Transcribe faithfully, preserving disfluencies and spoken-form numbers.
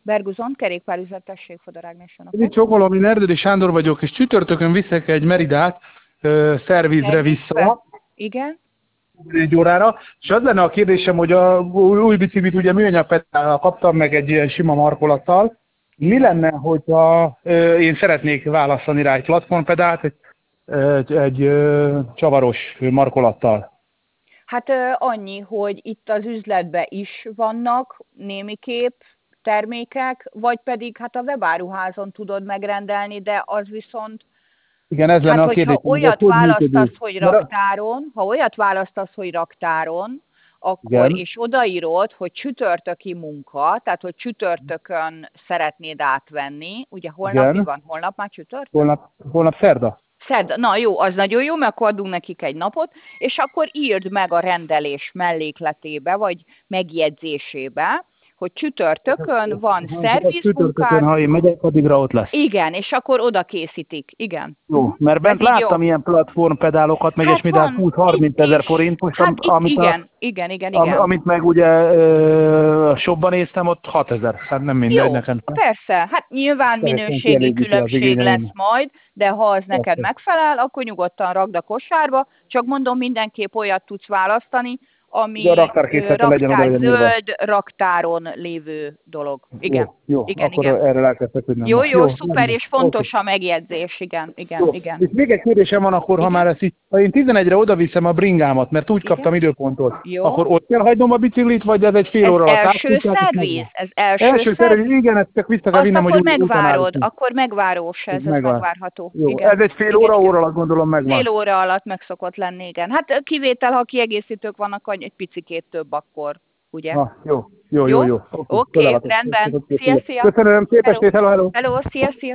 Berguzon, kerékpárüzlet, tessék, Fodor Ágnes, jó Itt napot. Csokolom, én Erdődi Sándor vagyok, és csütörtökön viszek egy Meridát ö, szervizre Szervizbe? vissza, Igen. egy órára, és az lenne a kérdésem, hogy a új, új biciklit ugye műanyag pedállal kaptam, meg egy ilyen sima markolattal. Mi lenne, hogyha ö, én szeretnék választani rá egy platformpedált, egy, egy, egy ö, csavaros markolattal? Hát ö, annyi, hogy itt az üzletben is vannak némiképp termékek, vagy pedig hát a webáruházon tudod megrendelni, de az viszont, Igen, ez hát lenne a hogyha kérdésem, hogy ez olyat hogy működik. választasz, hogy Mert a- raktáron, ha olyat választasz, hogy raktáron, akkor, Igen, és odaírod, hogy csütörtöki munka, tehát hogy csütörtökön szeretnéd átvenni, ugye holnap mi igen, van? Holnap már csütörtök? holnap, holnap szerda. Szerda, na jó, az nagyon jó, mert akkor adunk nekik egy napot, és akkor írd meg a rendelés mellékletébe, vagy megjegyzésébe, hogy csütörtökön van Ha, és akkor csütörtökön, szervizmunkád, ha én megyek, addigra ott lesz. igen, és akkor oda készítik, igen. Jó, Uh-huh. mert Ez bent így jó. láttam ilyen platformpedálokat, meg Hát ilyesmi, de hát van, húsz-harminc itt ezer is, forintos, hát am- itt amit, a, igen, igen, igen, am, igen. amit meg ugye ö, a shopban néztem, ott hatezer, hát nem mindegy Jó, nekem. persze, hát nyilván Teljesen minőségi kielégíti az különbség lesz igényeimet. majd, de ha az neked Persze. megfelel, akkor nyugodtan rakd a kosárba, csak mondom, mindenképp olyat tudsz választani, Ugye a ami ö, raktárkészleten legyen oda raktár legyen írva. zöld, raktáron lévő dolog. Igen, Jó, jó, igen, akkor igen. erről elkezdtek, hogy nem Jó, ma. jó, Jó, szuper, rendben. és Oké. fontos a megjegyzés, igen, igen, Jó. igen. És még egy kérdésem van akkor, ha Igen? már ezt így, ha én tizenegyre oda viszem a bringámat, mert úgy Igen? kaptam időpontot, Jó. akkor ott kell hagynom a biciklit, vagy ez egy fél Ez óra alatt első átfutják, és szerviz? megvan? Ez első, Első szerviz? szerviz, igen, ezt csak vissza kell Azt vinnem, hogy akkor ut- utána megvárod, állítsunk. akkor megvárós ez, Ez ez megvan. megvárható. Jó, Igen. ez egy fél Igen, óra, igen. óra alatt gondolom megvan. Fél óra alatt meg szokott lenni, igen. Hát kivétel, ha kiegészítők vannak, hogy egy picikét több akkor, ugye? Ha, jó, jó, jó, Jó? jó. Oké, Oké, okay, csodálatos. rendben. Köszönöm, Szia, szia. Köszönöm, szép Hello. estét, hello, hello. Hello, szia, szia.